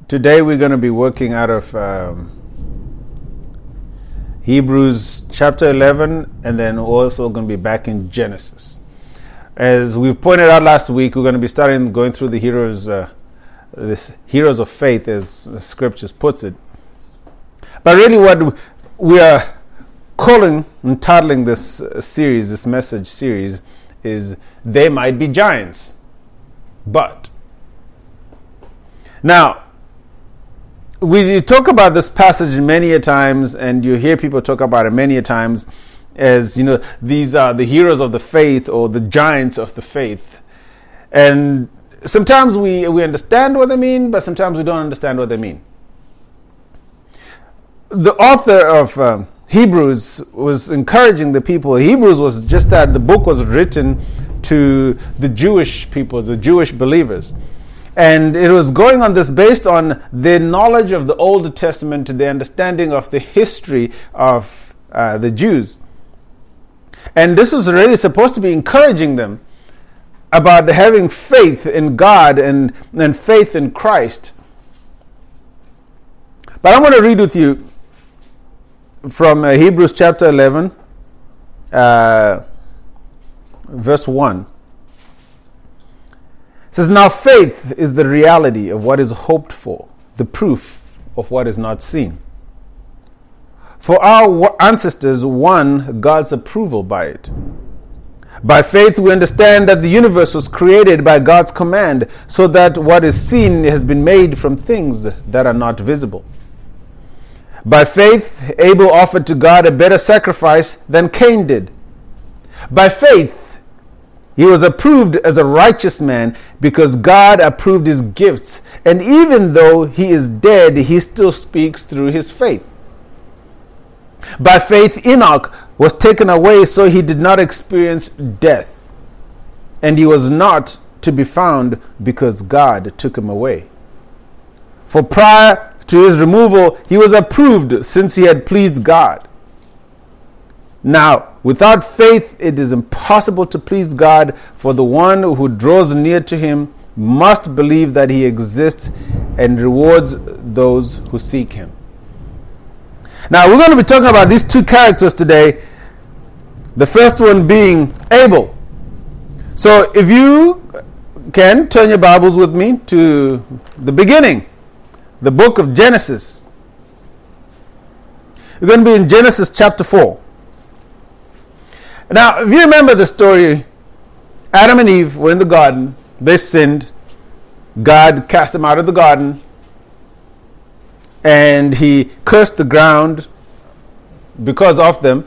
Today we're going to be working out of Hebrews chapter 11, and then also going to be back in Genesis. As we pointed out last week, we're going to be going through the heroes of faith, as the scriptures puts it. But really what we are calling and titling this series, this message series, is They Might Be Giants, but. Now, we talk about this passage many a times, and you hear people talk about it many a times as, these are the heroes of the faith or the giants of the faith. And sometimes we understand what they mean, but sometimes we don't understand what they mean. The author of Hebrews was encouraging the people. Hebrews was just that. The book was written to the Jewish people, the Jewish believers. And it was going on this based on their knowledge of the Old Testament, their understanding of the history of the Jews. And this was really supposed to be encouraging them about having faith in God and faith in Christ. But I want to read with you from Hebrews chapter 11, verse 1. It says, "Now faith is the reality of what is hoped for, the proof of what is not seen. For our ancestors won God's approval by it. By faith we understand that the universe was created by God's command, so that what is seen has been made from things that are not visible. By faith Abel offered to God a better sacrifice than Cain did. By faith he was approved as a righteous man because God approved his gifts. And even though he is dead, he still speaks through his faith. By faith Enoch was taken away so he did not experience death. And he was not to be found because God took him away. For prior to his removal, he was approved since he had pleased God. Now, without faith, it is impossible to please God, for the one who draws near to him must believe that he exists and rewards those who seek him." Now, we're going to be talking about these two characters today. The first one being Abel. So, if you can turn your Bibles with me to the beginning, the book of Genesis. We're going to be in Genesis chapter 4. Now, if you remember the story, Adam and Eve were in the garden. They sinned. God cast them out of the garden. And he cursed the ground because of them.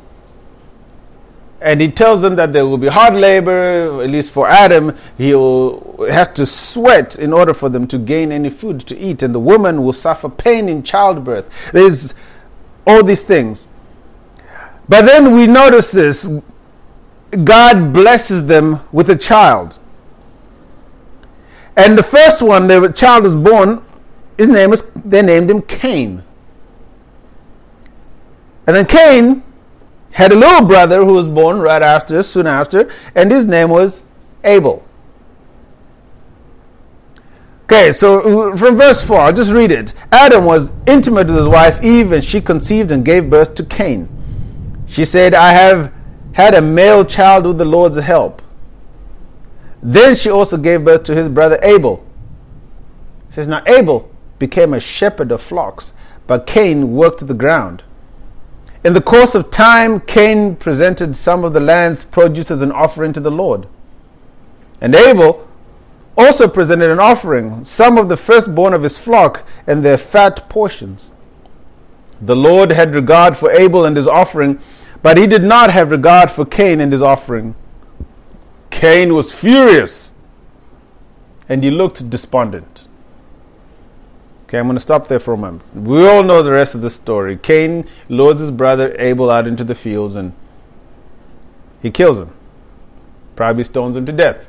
And he tells them that there will be hard labor, at least for Adam. He'll have to sweat in order for them to gain any food to eat. And the woman will suffer pain in childbirth. There's all these things. But then we notice this. God blesses them with a child. And the first one, the child is born, they named him Cain. And then Cain had a little brother who was born soon after, and his name was Abel. Okay, so from verse 4, I'll just read it. Adam was intimate with his wife Eve, and she conceived and gave birth to Cain. She said, "I have had a male child with the Lord's help." Then she also gave birth to his brother Abel. It says, "Now Abel became a shepherd of flocks, but Cain worked the ground. In the course of time, Cain presented some of the land's produce as an offering to the Lord. And Abel also presented an offering, some of the firstborn of his flock and their fat portions. The Lord had regard for Abel and his offering, but he did not have regard for Cain and his offering. Cain was furious, and he looked despondent." Okay, I'm going to stop there for a moment. We all know the rest of the story. Cain lures his brother Abel out into the fields, and he kills him. Probably stones him to death.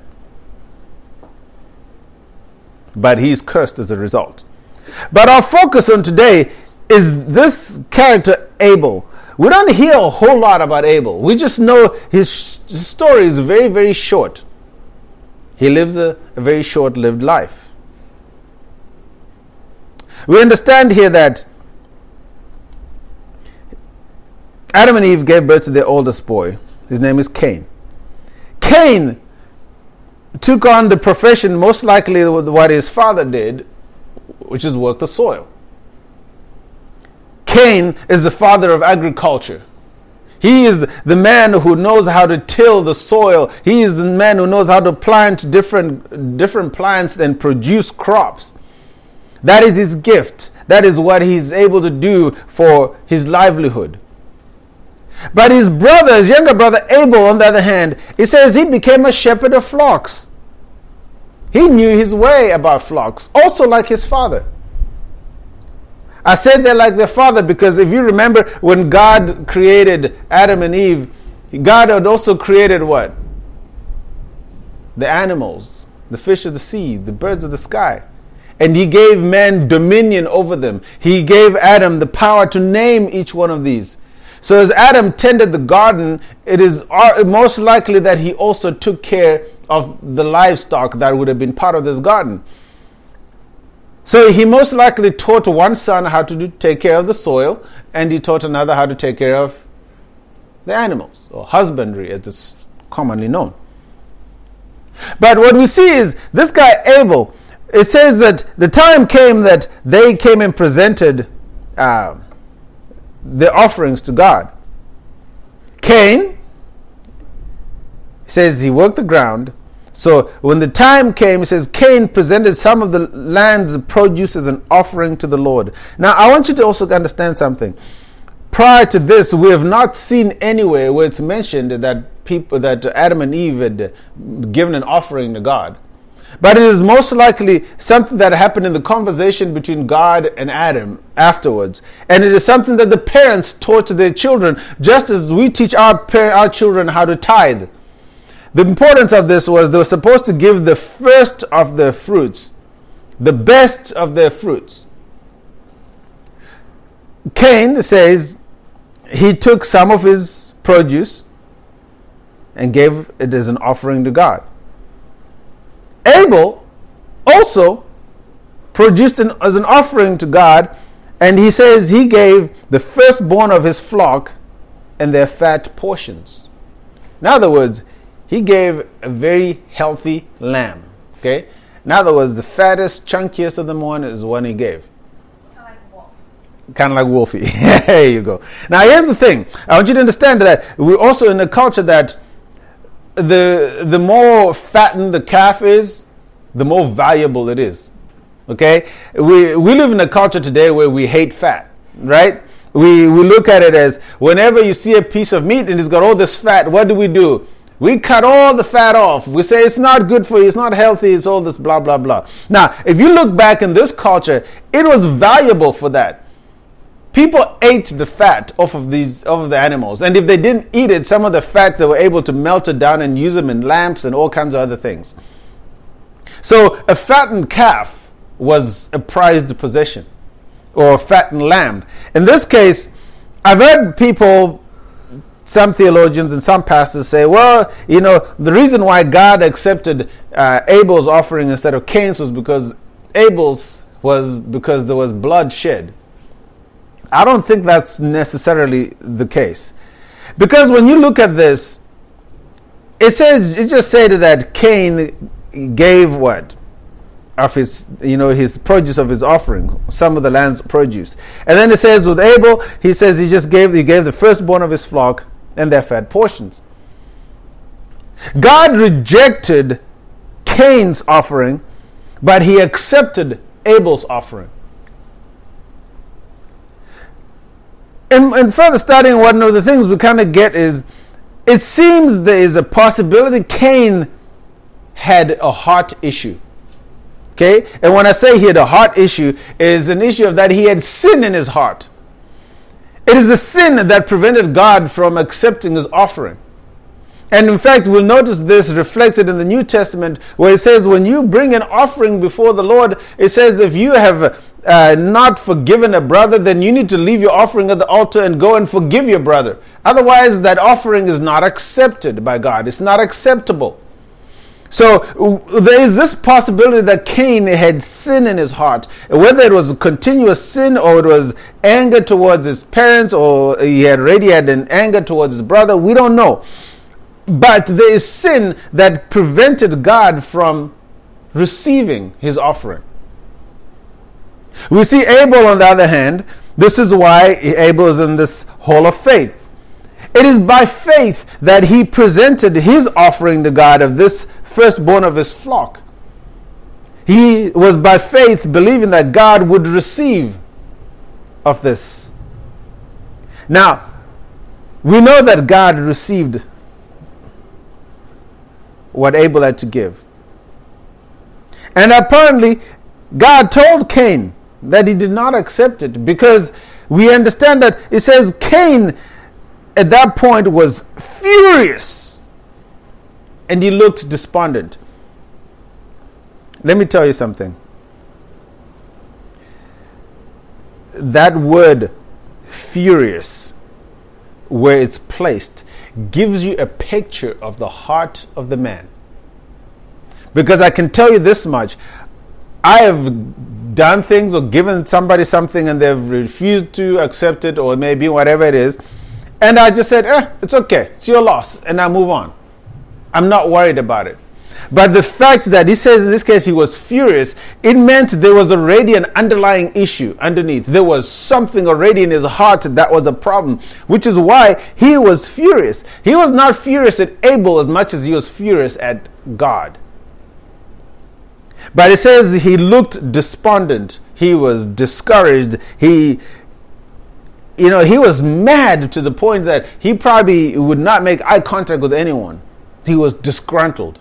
But he's cursed as a result. But our focus on today is this character Abel. We don't hear a whole lot about Abel. We just know his story is very, very short. He lives a very short-lived life. We understand here that Adam and Eve gave birth to their oldest boy. His name is Cain. Cain took on the profession most likely what his father did, which is work the soil. Cain is the father of agriculture. He is the man who knows how to till the soil. He is the man who knows how to plant different plants and produce crops. That is his gift. That is what he's able to do for his livelihood. But his brother, his younger brother Abel, on the other hand, it says he became a shepherd of flocks. He knew his way about flocks, also like his father. I said they're like their father because if you remember when God created Adam and Eve, God had also created what? The animals, the fish of the sea, the birds of the sky. And he gave man dominion over them. He gave Adam the power to name each one of these. So as Adam tended the garden, it is most likely that he also took care of the livestock that would have been part of this garden. So he most likely taught one son how to take care of the soil, and he taught another how to take care of the animals, or husbandry as it's commonly known. But what we see is this guy Abel, it says that the time came that they came and presented their offerings to God. Cain says he worked the ground. So when the time came, it says Cain presented some of the land's produce as an offering to the Lord. Now I want you to also understand something. Prior to this, we have not seen anywhere where it's mentioned that Adam and Eve had given an offering to God. But it is most likely something that happened in the conversation between God and Adam afterwards. And it is something that the parents taught to their children, just as we teach our children how to tithe. The importance of this was they were supposed to give the first of their fruits, the best of their fruits. Cain says he took some of his produce and gave it as an offering to God. Abel also produced as an offering to God, and he says he gave the firstborn of his flock and their fat portions. In other words, he gave a very healthy lamb. Okay? In other words, the fattest, chunkiest of them one is the one he gave. Kind of like Wolfie. There you go. Now here's the thing. I want you to understand that we're also in a culture that the more fattened the calf is, the more valuable it is. Okay? We live in a culture today where we hate fat, right? We look at it as whenever you see a piece of meat and it's got all this fat, what do? We cut all the fat off. We say it's not good for you, it's not healthy, it's all this blah, blah, blah. Now, if you look back in this culture, it was valuable for that. People ate the fat off of the animals. And if they didn't eat it, some of the fat, they were able to melt it down and use them in lamps and all kinds of other things. So a fattened calf was a prized possession, or a fattened lamb. In this case, I've heard people, some theologians and some pastors say, well, the reason why God accepted Abel's offering instead of Cain's was because there was blood shed. I don't think that's necessarily the case. Because when you look at this, it just said that Cain gave what? Of his produce of his offering, some of the land's produce. And then it says with Abel, he says he gave the firstborn of his flock and their fat portions. God rejected Cain's offering, but he accepted Abel's offering. And further studying one of the things we kind of get is, it seems there is a possibility Cain had a heart issue. Okay? And when I say he had a heart issue, it is an issue of that he had sin in his heart. It is a sin that prevented God from accepting his offering. And in fact, we'll notice this reflected in the New Testament, where it says when you bring an offering before the Lord, it says if you have not forgiven a brother, then you need to leave your offering at the altar and go and forgive your brother. Otherwise, that offering is not accepted by God. It's not acceptable. So there is this possibility that Cain had sin in his heart. Whether it was a continuous sin or it was anger towards his parents or he had already had an anger towards his brother, we don't know. But there is sin that prevented God from receiving his offering. We see Abel, on the other hand. This is why Abel is in this hall of faith. It is by faith that he presented his offering to God of this firstborn of his flock. He was by faith believing that God would receive of this. Now, we know that God received what Abel had to give. And apparently, God told Cain that he did not accept it, because we understand that it says Cain at that point was furious and he looked despondent. Let me tell you something. That word furious, where it's placed, gives you a picture of the heart of the man. Because I can tell you this much. I have done things or given somebody something and they've refused to accept it, or maybe whatever it is. And I just said, it's okay. It's your loss. And I move on. I'm not worried about it. But the fact that he says in this case he was furious, it meant there was already an underlying issue underneath. There was something already in his heart that was a problem, which is why he was furious. He was not furious at Abel as much as he was furious at God. But it says he looked despondent. He was discouraged. He was mad to the point that he probably would not make eye contact with anyone. He was disgruntled.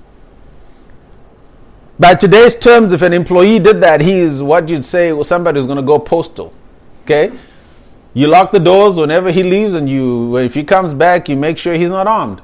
By today's terms, if an employee did that, he is what you'd say, well, somebody who's going to go postal. Okay? You lock the doors whenever he leaves, and if he comes back, you make sure he's not armed.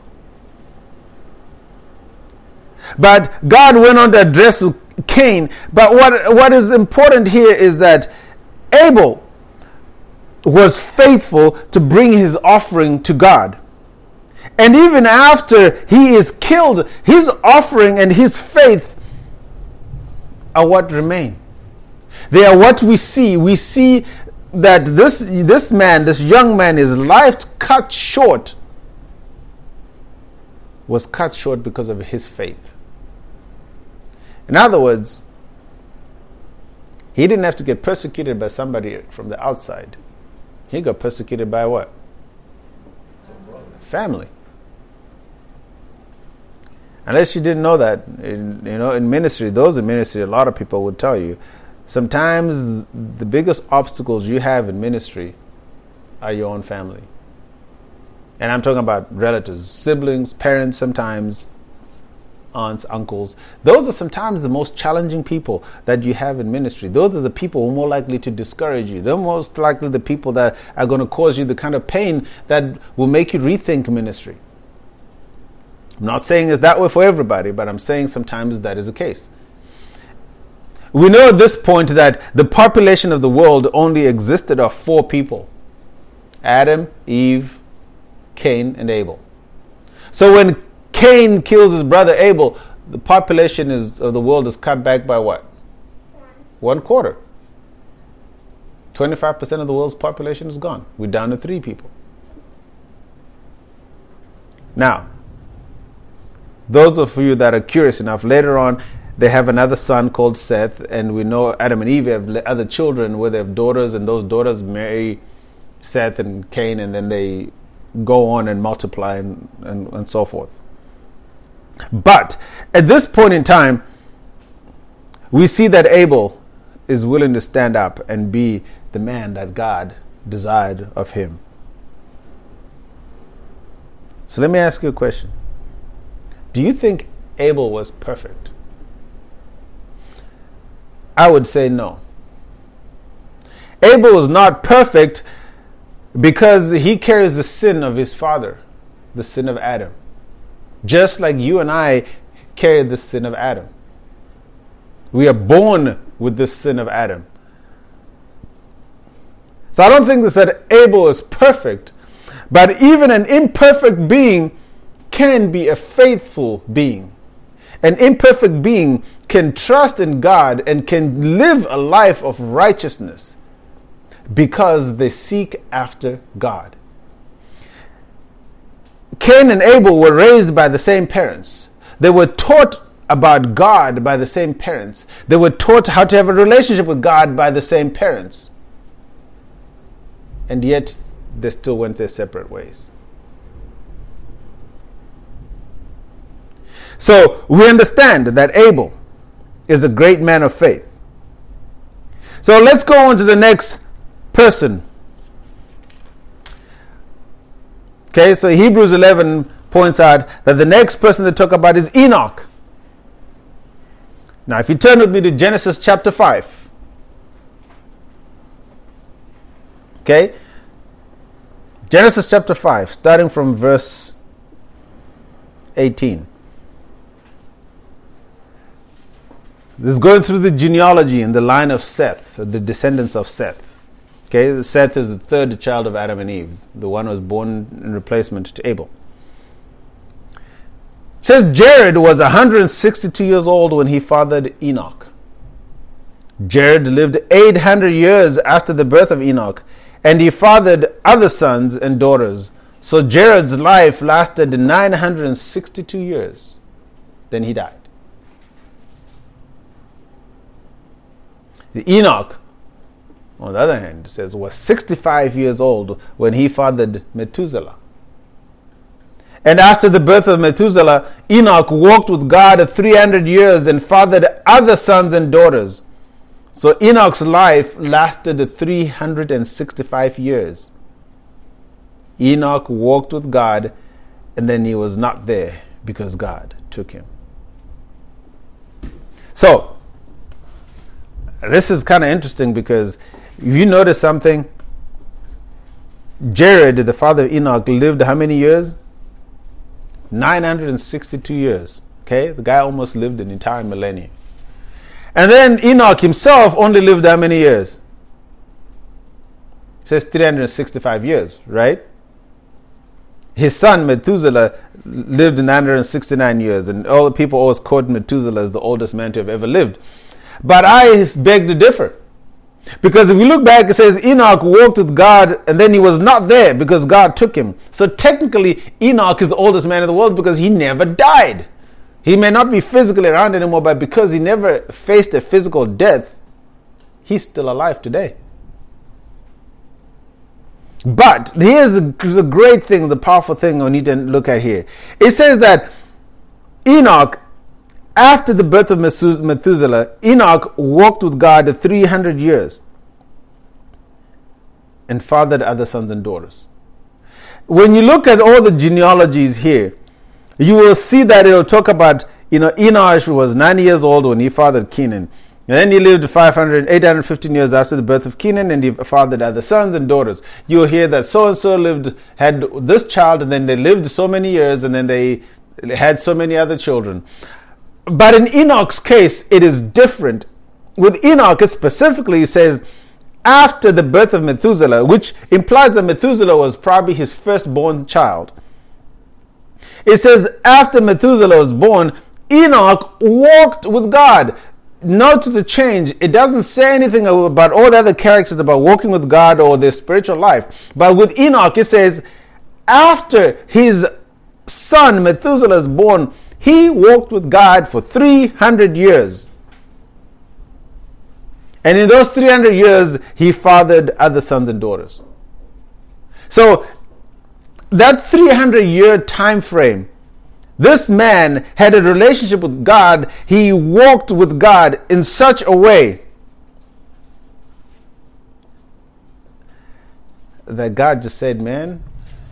But God went on to address Cain. But what is important here is that Abel was faithful to bring his offering to God. And even after he is killed, his offering and his faith are what remain. They are what we see. We see that this young man, his life was cut short because of his faith. In other words, he didn't have to get persecuted by somebody from the outside. He got persecuted by what? Family. Unless you didn't know that, in ministry, those in ministry, a lot of people would tell you, sometimes the biggest obstacles you have in ministry are your own family. And I'm talking about relatives, siblings, parents, sometimes aunts, uncles. Those are sometimes the most challenging people that you have in ministry. Those are the people who are more likely to discourage you. They're most likely the people that are going to cause you the kind of pain that will make you rethink ministry. I'm not saying it's that way for everybody, but I'm saying sometimes that is the case. We know at this point that the population of the world only existed of 4 people: Adam, Eve, Cain, and Abel. So when Cain kills his brother Abel, the population of the world is cut back by what? 1/4. 25% of the world's population is gone. We're down to 3 people. Now, those of you that are curious enough, later on, they have another son called Seth, and we know Adam and Eve have other children where they have daughters, and those daughters marry Seth and Cain, and then they go on and multiply and so forth. But at this point in time, we see that Abel is willing to stand up and be the man that God desired of him. So let me ask you a question. Do you think Abel was perfect? I would say no. Abel was not perfect because he carries the sin of his father, the sin of Adam. Just like you and I carry the sin of Adam. We are born with the sin of Adam. So I don't think that Abel is perfect, but even an imperfect being can be a faithful being. an imperfect being can trust in God and can live a life of righteousness because they seek after God. Cain and Abel were raised by the same parents. They were taught about God by the same parents. They were taught how to have a relationship with God by the same parents. And yet, they still went their separate ways. So, we understand that Abel is a great man of faith. So, let's go on to the next person. Okay, so Hebrews 11 points out that the next person to talk about is Enoch. Now, if you turn with me to Genesis chapter 5. Okay? Genesis chapter 5, starting from verse 18. This is going through the genealogy in the line of Seth, the descendants of Seth. Okay, Seth is the third child of Adam and Eve, the one who was born in replacement to Abel. It says Jared was 162 years old when he fathered Enoch. Jared lived 800 years after the birth of Enoch, and he fathered other sons and daughters. So Jared's life lasted 962 years. Then he died. Enoch, on the other hand, it says was 65 years old when he fathered Methuselah. And after the birth of Methuselah, Enoch walked with God 300 years and fathered other sons and daughters. So Enoch's life lasted 365 years. Enoch walked with God, and then he was not there because God took him. So, this is kind of interesting because if you notice something, Jared, the father of Enoch, lived how many years? 962 years. Okay, the guy almost lived an entire millennium. And then Enoch himself only lived how many years? It says 365 years, right? His son Methuselah lived 969 years, and all the people always quote Methuselah as the oldest man to have ever lived. But I beg to differ. Because if you look back, it says Enoch walked with God and then he was not there because God took him. So technically, Enoch is the oldest man in the world because he never died. He may not be physically around anymore, but because he never faced a physical death, he's still alive today. But here's the great thing, the powerful thing we need to look at here. It says that Enoch, after the birth of Methuselah, Enoch walked with God 300 years and fathered other sons and daughters. When you look at all the genealogies here, you will see that it will talk about, Enosh was 90 years old when he fathered Kenan. And then he lived 815 years after the birth of Kenan, and he fathered other sons and daughters. You will hear that so-and-so had this child, and then they lived so many years, and then they had so many other children. But in Enoch's case, it is different. With Enoch, it specifically says, after the birth of Methuselah, which implies that Methuselah was probably his firstborn child. It says, after Methuselah was born, Enoch walked with God. Note the change. It doesn't say anything about all the other characters about walking with God or their spiritual life. But with Enoch, it says, after his son Methuselah is born, he walked with God for 300 years. And in those 300 years, he fathered other sons and daughters. So, that 300-year time frame, this man had a relationship with God. He walked with God in such a way that God just said, man,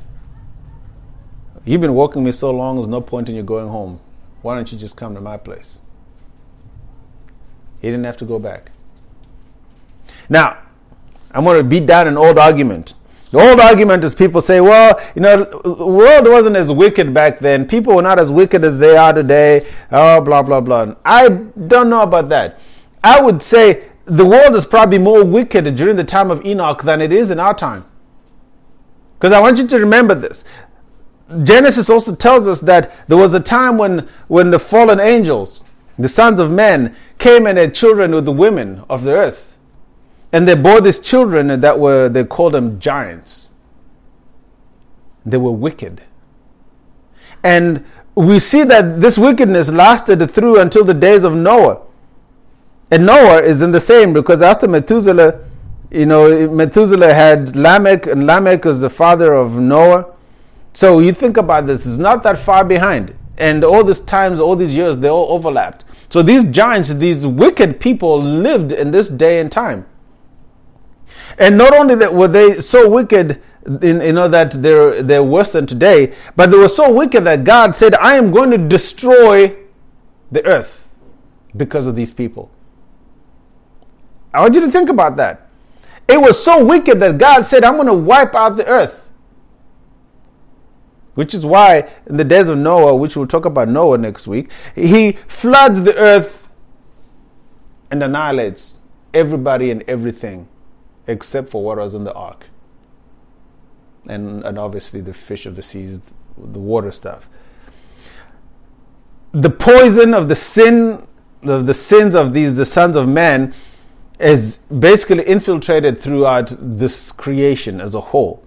you've been walking me so long, there's no point in you going home. Why don't you just come to my place? He didn't have to go back. Now, I'm going to beat down an old argument. The old argument is people say, well, the world wasn't as wicked back then. People were not as wicked as they are today. Oh, blah, blah, blah. I don't know about that. I would say the world is probably more wicked during the time of Enoch than it is in our time. Because I want you to remember this. Genesis also tells us that there was a time when the fallen angels, the sons of men, came and had children with the women of the earth. And they bore these children they called them giants. They were wicked. And we see that this wickedness lasted through until the days of Noah. And Noah is in the same, because after Methuselah, Methuselah had Lamech, and Lamech is the father of Noah. So you think about this, it's not that far behind. And all these times, all these years, they all overlapped. So these giants, these wicked people lived in this day and time. And not only that were they so wicked, that they're worse than today, but they were so wicked that God said, I am going to destroy the earth because of these people. I want you to think about that. It was so wicked that God said, I'm going to wipe out the earth. Which is why in the days of Noah, which we'll talk about Noah next week, he floods the earth and annihilates everybody and everything except for what was in the ark. And obviously the fish of the seas, the water stuff. The poison of the sins of the sons of men is basically infiltrated throughout this creation as a whole.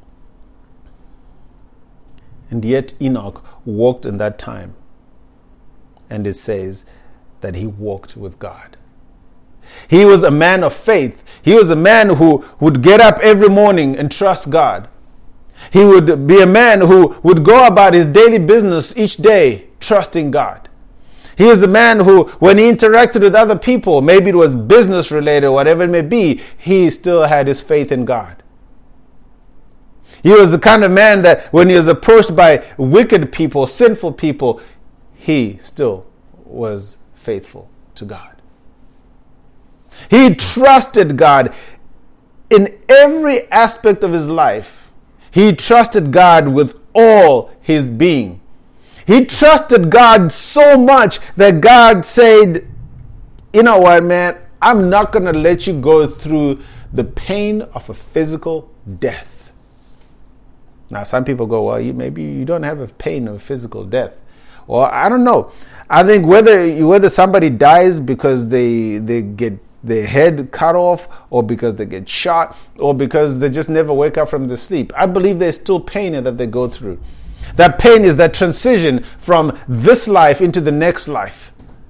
And yet Enoch walked in that time. And it says that he walked with God. He was a man of faith. He was a man who would get up every morning and trust God. He would be a man who would go about his daily business each day trusting God. He is a man who, when he interacted with other people, maybe it was business related, whatever it may be, he still had his faith in God. He was the kind of man that when he was approached by wicked people, sinful people, he still was faithful to God. He trusted God in every aspect of his life. He trusted God with all his being. He trusted God so much that God said, you know what, man, I'm not going to let you go through the pain of a physical death. Now, some people go, well, maybe you don't have a pain of physical death. Well, I don't know. I think whether somebody dies because they get their head cut off, or because they get shot, or because they just never wake up from the sleep, I believe there's still pain that they go through. That pain is that transition from this life into the next life.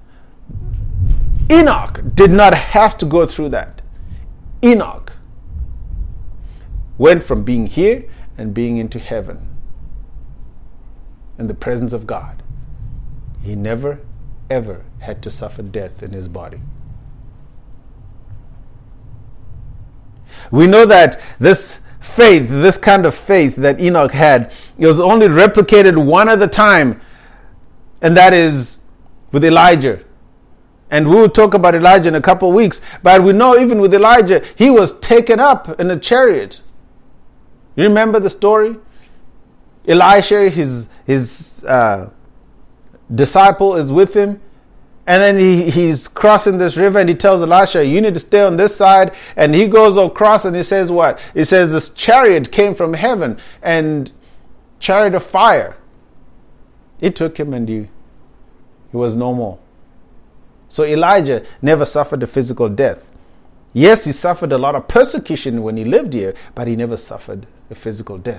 Enoch did not have to go through that. Enoch went from being here and being into heaven in the presence of God. He never, ever had to suffer death in his body. We know that this faith, this kind of faith that Enoch had, it was only replicated one other time, and that is with Elijah. And we will talk about Elijah in a couple of weeks, but we know even with Elijah, he was taken up in a chariot. You remember the story? Elisha, his disciple, is with him. And then he's crossing this river, and he tells Elisha, you need to stay on this side. And he goes across and he says what? He says this chariot came from heaven, and chariot of fire. It took him and he was no more. So Elijah never suffered a physical death. Yes, he suffered a lot of persecution when he lived here, but he never suffered a physical death.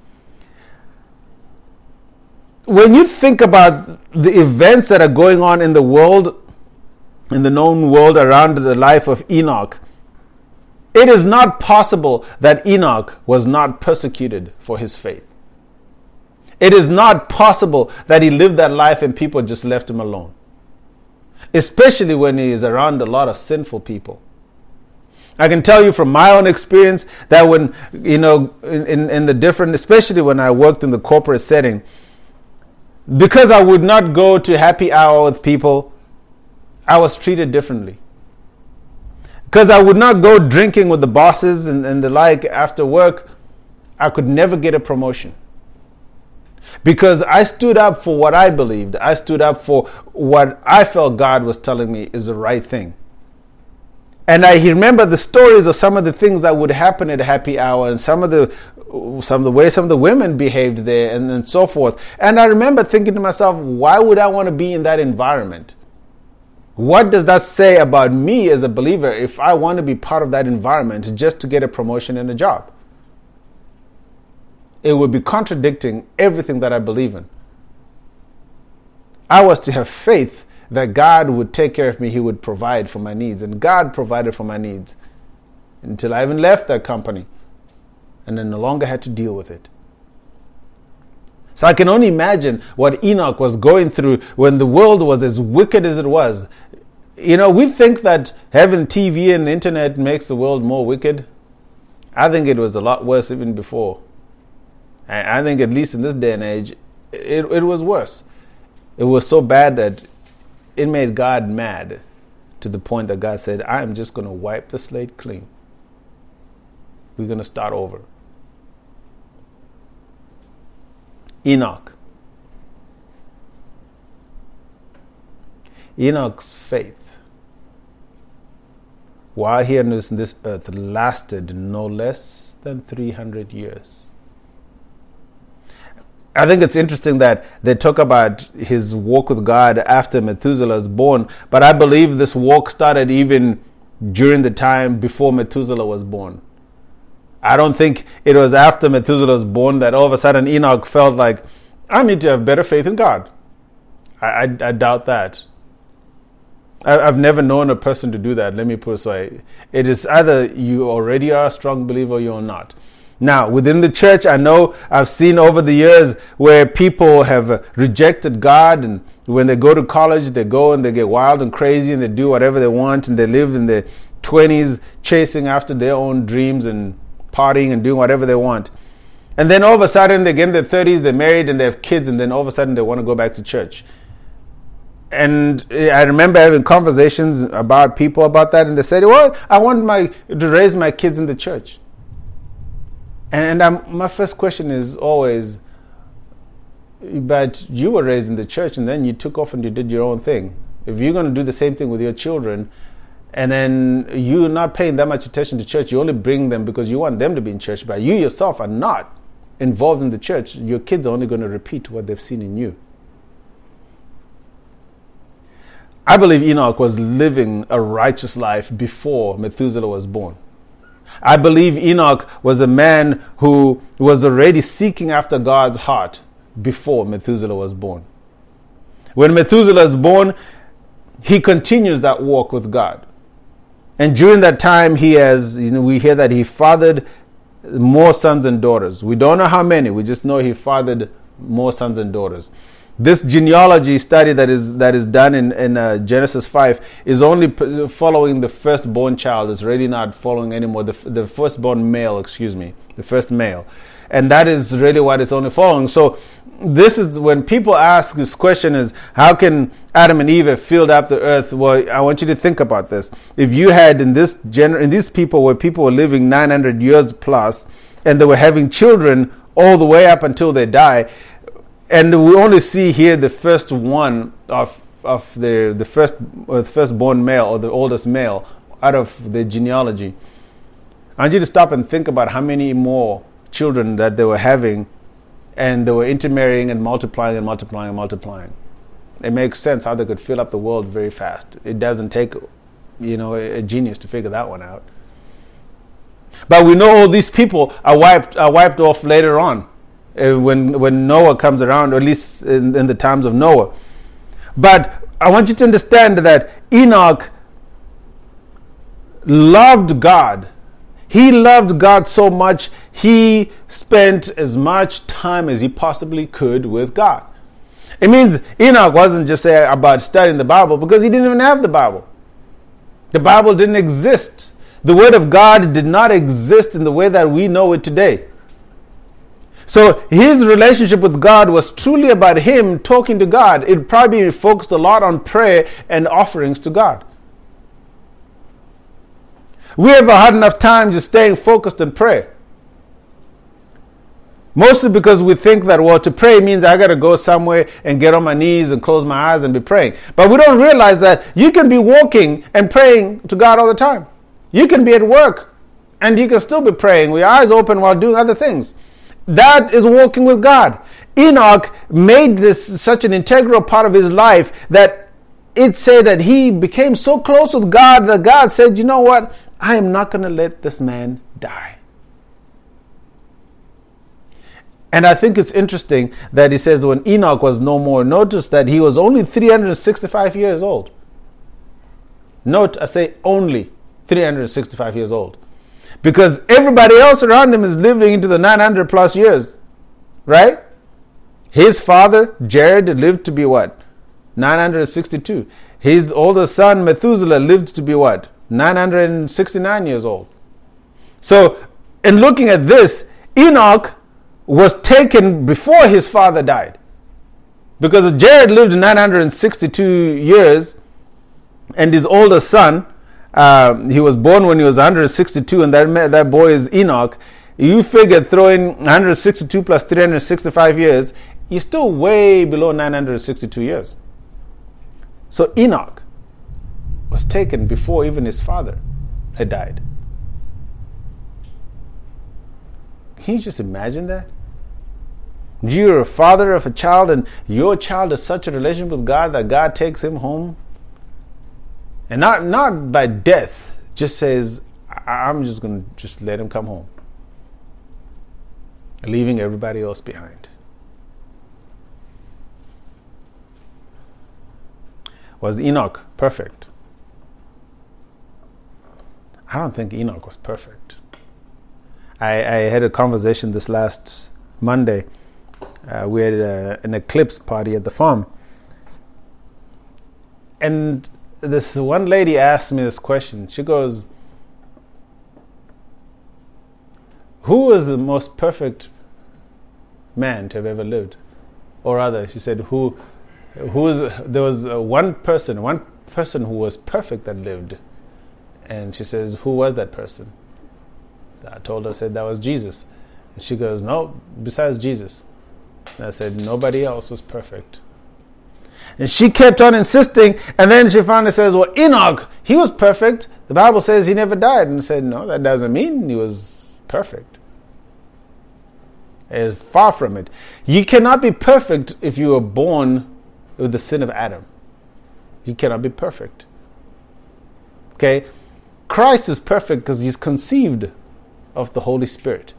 When you think about the events that are going on in the world, in the known world around the life of Enoch, it is not possible that Enoch was not persecuted for his faith. It is not possible that he lived that life and people just left him alone. Especially when he is around a lot of sinful people. I can tell you from my own experience that when, in the different, especially when I worked in the corporate setting, because I would not go to happy hour with people, I was treated differently. Because I would not go drinking with the bosses and the like after work, I could never get a promotion. Because I stood up for what I believed. I stood up for what I felt God was telling me is the right thing. And I remember the stories of some of the things that would happen at happy hour and some of the some of the women behaved there, and so forth. And I remember thinking to myself, why would I want to be in that environment? What does that say about me as a believer if I want to be part of that environment just to get a promotion and a job? It would be contradicting everything that I believe in. I was to have faith that God would take care of me, He would provide for my needs, and God provided for my needs until I even left that company and then no longer had to deal with it. So I can only imagine what Enoch was going through when the world was as wicked as it was. We think that having TV and the internet makes the world more wicked. I think it was a lot worse even before. I think at least in this day and age, it was worse. It was so bad that it made God mad to the point that God said, I am just going to wipe the slate clean. We're going to start over. Enoch's faith, while here on this earth, lasted no less than 300 years. I think it's interesting that they talk about his walk with God after Methuselah was born, but I believe this walk started even during the time before Methuselah was born. I don't think it was after Methuselah was born that all of a sudden Enoch felt like, I need to have better faith in God. I doubt that. I've never known a person to do that. Let me put it so. It is either you already are a strong believer or you're not. Now, within the church, I know I've seen over the years where people have rejected God, and when they go to college, they go and they get wild and crazy and they do whatever they want, and they live in their 20s chasing after their own dreams and partying and doing whatever they want. And then all of a sudden they get in their 30s, they're married and they have kids, and then all of a sudden they want to go back to church. And I remember having conversations about people about that, and they said, well, I want to raise my kids in the church. And my first question is always, but you were raised in the church and then you took off and you did your own thing. If you're going to do the same thing with your children, and then you're not paying that much attention to church, you only bring them because you want them to be in church, but you yourself are not involved in the church, your kids are only going to repeat what they've seen in you. I believe Enoch was living a righteous life before Methuselah was born. I believe Enoch was a man who was already seeking after God's heart before Methuselah was born. When Methuselah is born, he continues that walk with God. And during that time, we hear that he fathered more sons and daughters. We don't know how many, we just know he fathered more sons and daughters. This genealogy study that is done in Genesis 5 is only following the firstborn child. It's really not following anymore the firstborn male, the first male. And that is really what it's only following. So this is when people ask this question is, how can Adam and Eve have filled up the earth? Well, I want you to think about this. If you had in these people where people were living 900 years plus, and they were having children all the way up until they die, and we only see here the first one of the firstborn male or the oldest male out of the genealogy. I want you to stop and think about how many more children that they were having, and they were intermarrying and multiplying and multiplying and multiplying. It makes sense how they could fill up the world very fast. It doesn't take, a genius to figure that one out. But we know all these people are wiped off later on. When Noah comes around, or at least in the times of Noah. But I want you to understand that Enoch loved God. He loved God so much, he spent as much time as he possibly could with God. It means Enoch wasn't just about studying the Bible, because he didn't even have the Bible. The Bible didn't exist. The Word of God did not exist in the way that we know it today. So his relationship with God was truly about him talking to God. It probably focused a lot on prayer and offerings to God. We have a hard enough time just staying focused on prayer. Mostly because we think that, to pray means I got to go somewhere and get on my knees and close my eyes and be praying. But we don't realize that you can be walking and praying to God all the time. You can be at work And you can still be praying with your eyes open while doing other things. That is walking with God. Enoch made this such an integral part of his life that it said that he became so close with God that God said, you know what? I am not going to let this man die. And I think it's interesting that he says when Enoch was no more, notice that he was only 365 years old. Note, I say only 365 years old. Because everybody else around him is living into the 900 plus years. Right? His father, Jared, lived to be what? 962. His older son, Methuselah, lived to be what? 969 years old. So, in looking at this, Enoch was taken before his father died. Because Jared lived 962 years, and his older son, he was born when he was 162, and that boy is Enoch. You figure throwing 162 plus 365 years, you're still way below 962 years. So Enoch was taken before even his father had died. Can you just imagine that? You're a father of a child, and your child has such a relationship with God that God takes him home. And not by death, just says, I'm just going to just let him come home. Leaving everybody else behind. Was Enoch perfect? I don't think Enoch was perfect. I had a conversation this last Monday. We had an eclipse party at the farm. And this one lady asked me this question. She goes, who was the most perfect man to have ever lived? Or rather, she said, there was one person who was perfect that lived. And she says, who was that person? I told her, I said, that was Jesus. And she goes, no, besides Jesus. And I said, nobody else was perfect. And she kept on insisting, and then she finally says, well, Enoch, he was perfect. The Bible says he never died. And I said, no, that doesn't mean he was perfect. It is far from it. You cannot be perfect if you were born with the sin of Adam. You cannot be perfect. Okay? Christ is perfect because he's conceived of the Holy Spirit.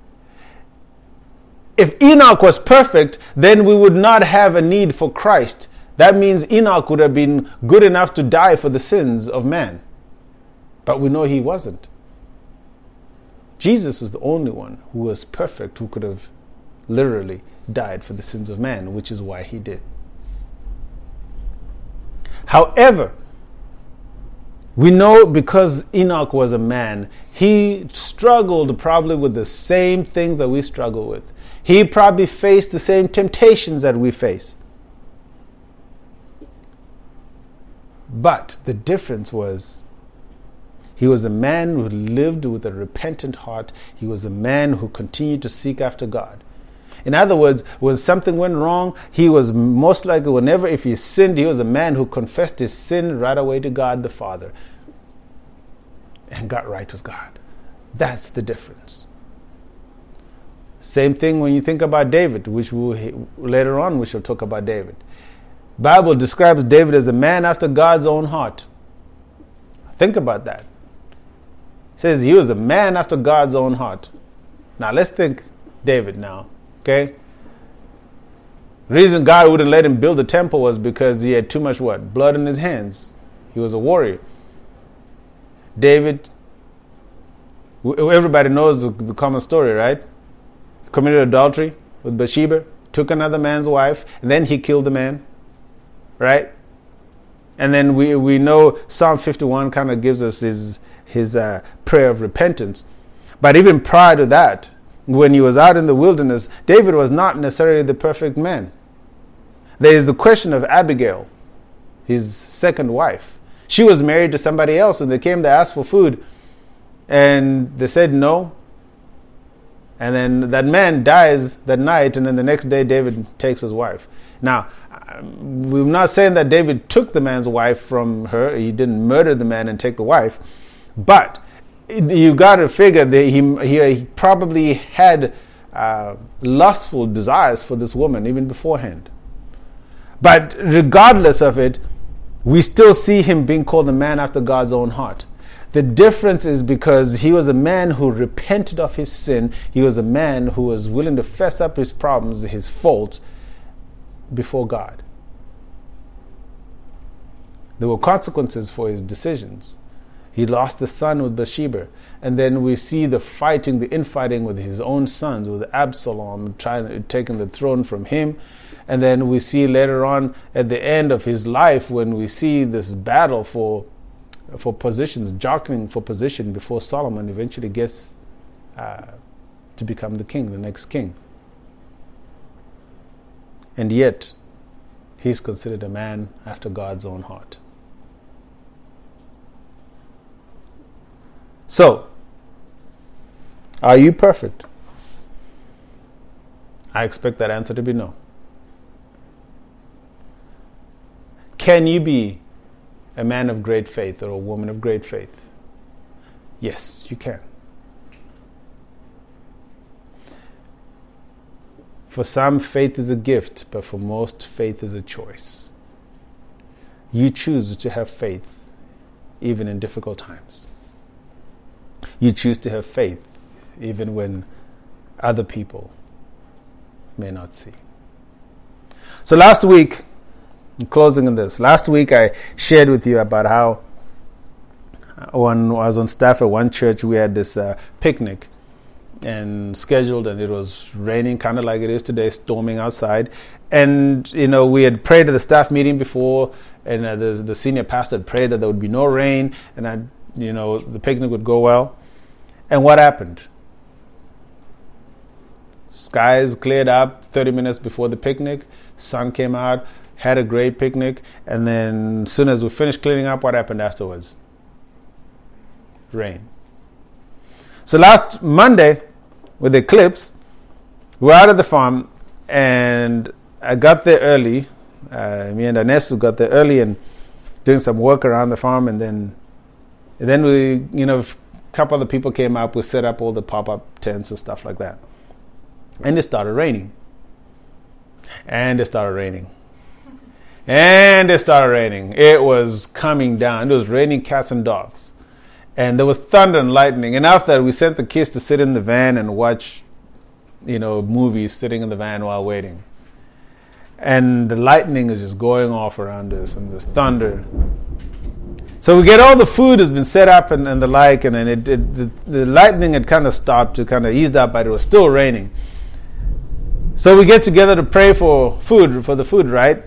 If Enoch was perfect, then we would not have a need for Christ. That means Enoch would have been good enough to die for the sins of man. But we know he wasn't. Jesus is the only one who was perfect, who could have literally died for the sins of man, which is why he did. However, we know because Enoch was a man, he struggled probably with the same things that we struggle with. He probably faced the same temptations that we face. But the difference was, he was a man who lived with a repentant heart. He was a man who continued to seek after God. In other words, when something went wrong, he was most likely, whenever if he sinned, he was a man who confessed his sin right away to God the Father and got right with God. That's the difference. Same thing when you think about David, which later on we shall talk about David. Bible describes David as a man after God's own heart. Think about that. It says he was a man after God's own heart. Now let's think David now. Okay? The reason God wouldn't let him build the temple was because he had too much what? Blood in his hands. He was a warrior. David, everybody knows the common story, right? Committed adultery with Bathsheba, took another man's wife, and then he killed the man. Right? And then we know Psalm 51 kind of gives us his prayer of repentance. But even prior to that, when he was out in the wilderness, David was not necessarily the perfect man. There is the question of Abigail, his second wife. She was married to somebody else, and they came to ask for food, and they said no. And then that man dies that night, and then the next day David takes his wife. Now, we're not saying that David took the man's wife from her. He didn't murder the man and take the wife. But you got to figure that he probably had lustful desires for this woman even beforehand. But regardless of it, we still see him being called a man after God's own heart. The difference is because he was a man who repented of his sin. He was a man who was willing to fess up his problems, his faults, before God. There were consequences for his decisions. He lost the son with Bathsheba. And then we see the fighting, the infighting with his own sons, with Absalom taking the throne from him. And then we see later on at the end of his life when we see this battle for positions, jockeying for position before Solomon eventually gets to become the king, the next king. And yet, he's considered a man after God's own heart. So, are you perfect? I expect that answer to be no. Can you be a man of great faith or a woman of great faith? Yes, you can. For some, faith is a gift, but for most, faith is a choice. You choose to have faith even in difficult times. You choose to have faith even when other people may not see. So last week, in closing on this, last week I shared with you about how when I was on staff at one church, we had this picnic and scheduled, and it was raining kind of like it is today, storming outside. And, we had prayed at the staff meeting before, and the senior pastor had prayed that there would be no rain, and the picnic would go well. And what happened? Skies cleared up 30 minutes before the picnic. Sun came out, had a great picnic, and then as soon as we finished cleaning up, what happened afterwards? Rain. So last Monday, with the eclipse, we were out at the farm, and I got there early. Me and Anesu got there early and doing some work around the farm, and then we, a couple other people came up. We set up all the pop-up tents and stuff like that. And it started raining. And it started raining. And it started raining. It was coming down. It was raining cats and dogs. And there was thunder and lightning. And after that, we sent the kids to sit in the van and watch, movies sitting in the van while waiting. And the lightning is just going off around us, and there's thunder. So we get all the food has been set up and the like, and then the lightning had kind of stopped to kind of eased up, but it was still raining. So we get together to pray for the food, right?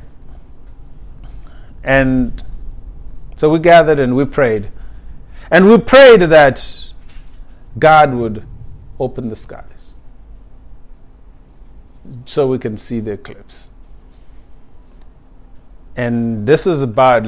And so we gathered and we prayed. And we prayed that God would open the skies so we can see the eclipse. And this is about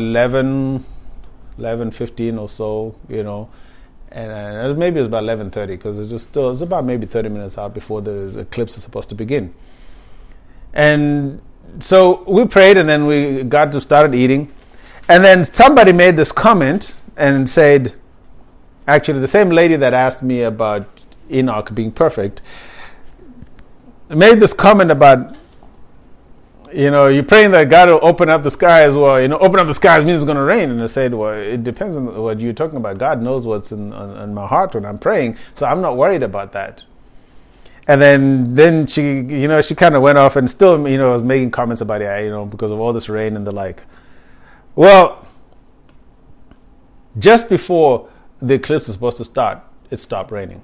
11:15 or so, and maybe it was about 11:30 because it was about maybe 30 minutes out before the eclipse is supposed to begin. And so we prayed, and then we got to started eating, and then somebody made this comment and said, actually the same lady that asked me about Enoch being perfect made this comment about, you're praying that God will open up the skies. Well, open up the skies means it's going to rain. And I said, well, it depends on what you're talking about. God knows what's in my heart when I'm praying, so I'm not worried about that. And then she, she kind of went off and still, was making comments about it, because of all this rain and the like. Well, just before the eclipse was supposed to start, it stopped raining.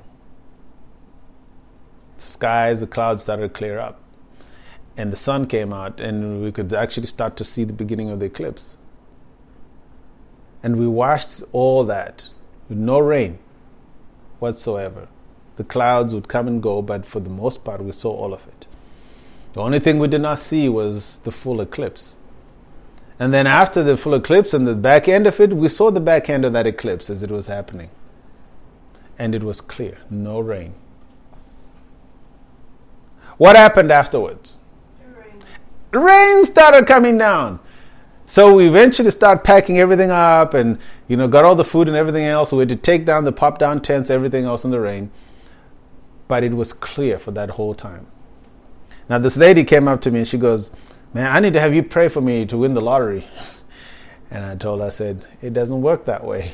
The clouds started to clear up. And the sun came out, and we could actually start to see the beginning of the eclipse. And we watched all that with no rain whatsoever. The clouds would come and go, but for the most part, we saw all of it. The only thing we did not see was the full eclipse. And then after the full eclipse and the back end of it, we saw the back end of that eclipse as it was happening. And it was clear, no rain. What happened afterwards? Rain started coming down. So we eventually start packing everything up and, got all the food and everything else. We had to take down the pop-down tents, everything else in the rain. But it was clear for that whole time. Now this lady came up to me and she goes, "Man, I need to have you pray for me to win the lottery." And I told her, I said, "It doesn't work that way."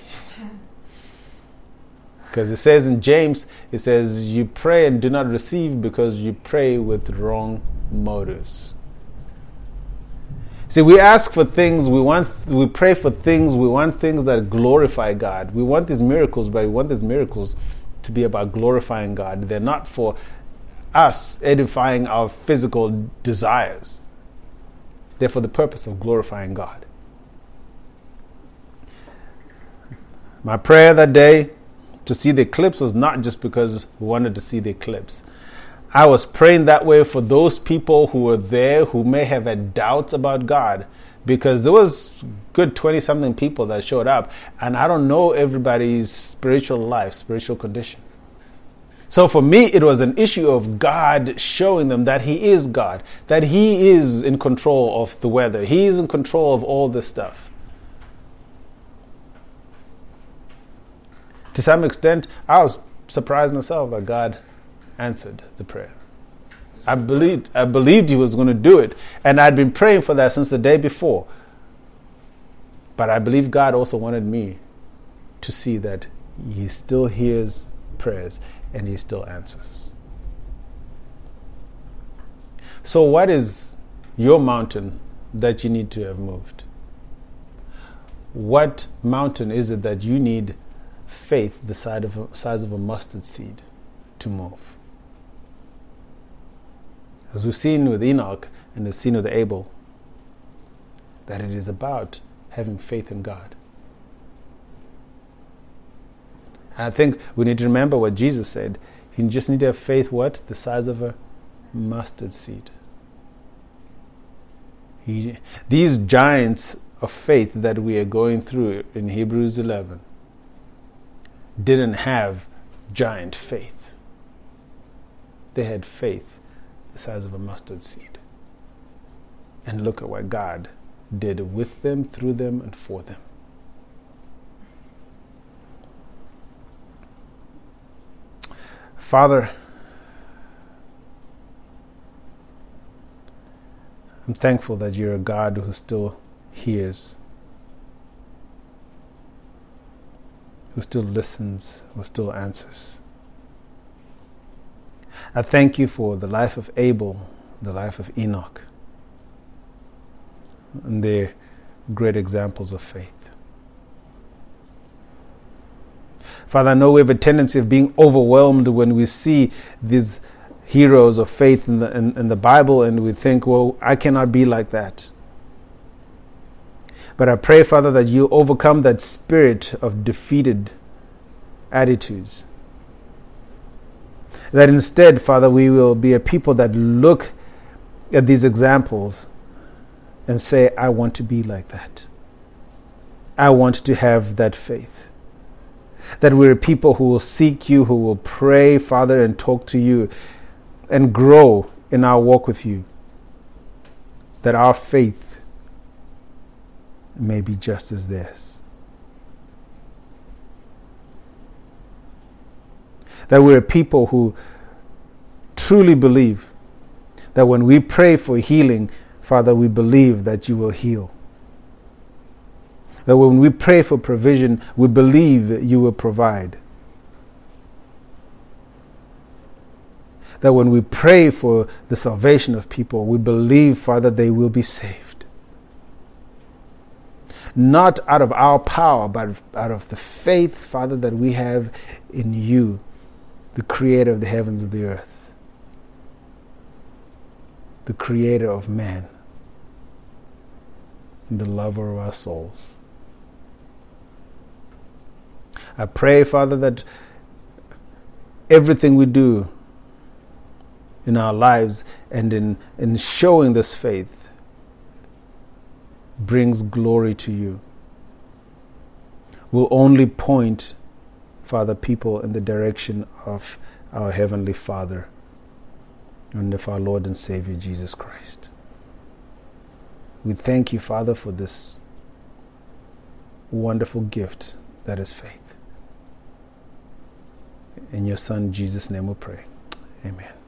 Because it says in James, it says, you pray and do not receive because you pray with wrong motives. See, we ask for things, we pray for things, we want things that glorify God. We want these miracles, but we want these miracles to be about glorifying God. They're not for us edifying our physical desires. They're for the purpose of glorifying God. My prayer that day to see the eclipse was not just because we wanted to see the eclipse. I was praying that way for those people who were there who may have had doubts about God, because there was good 20-something people that showed up, and I don't know everybody's spiritual life, spiritual condition. So for me, it was an issue of God showing them that He is God, that He is in control of the weather, He is in control of all this stuff. To some extent, I was surprised myself that God answered the prayer. I believed He was going to do it, and I'd been praying for that since the day before. But I believe God also wanted me to see that He still hears prayers and He still answers. So what is your mountain that you need to have moved? What mountain is it that you need faith the size of a mustard seed to move? As we've seen with Enoch and we've seen with Abel, that it is about having faith in God. And I think we need to remember what Jesus said. You just need to have faith, what? The size of a mustard seed. These giants of faith that we are going through in Hebrews 11 didn't have giant faith. They had faith the size of a mustard seed. And look at what God did with them, through them, and for them. Father, I'm thankful that You're a God who still hears, who still listens, who still answers. I thank You for the life of Abel, the life of Enoch, and their great examples of faith. Father, I know we have a tendency of being overwhelmed when we see these heroes of faith in the Bible, and we think, well, I cannot be like that. But I pray, Father, that You overcome that spirit of defeated attitudes. That instead, Father, we will be a people that look at these examples and say, I want to be like that. I want to have that faith. That we're people who will seek You, who will pray, Father, and talk to You and grow in our walk with You. That our faith may be just as theirs. That we're people who truly believe that when we pray for healing, Father, we believe that You will heal. That when we pray for provision, we believe that You will provide. That when we pray for the salvation of people, we believe, Father, they will be saved. Not out of our power, but out of the faith, Father, that we have in You, the Creator of the heavens and the earth, the Creator of man, and the lover of our souls. I pray, Father, that everything we do in our lives and in showing this faith brings glory to You. Will only point, Father, people in the direction of our Heavenly Father and of our Lord and Savior Jesus Christ. We thank you, Father, for this wonderful gift that is faith. In your Son, Jesus' name we pray. Amen.